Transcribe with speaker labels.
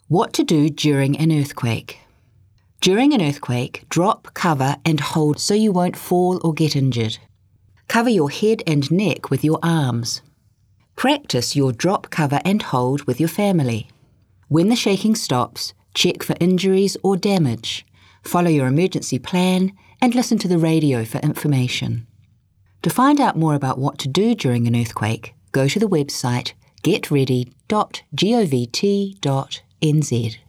Speaker 1: What to do during an earthquake. During an earthquake, drop, cover and hold so you won't fall or get injured. Cover your head and neck with your arms. Practice your drop, cover and hold with your family. When the shaking stops, check for injuries or damage. Follow your emergency plan and listen to the radio for information. To find out more about what to do during an earthquake, go to the website getready.govt.nz.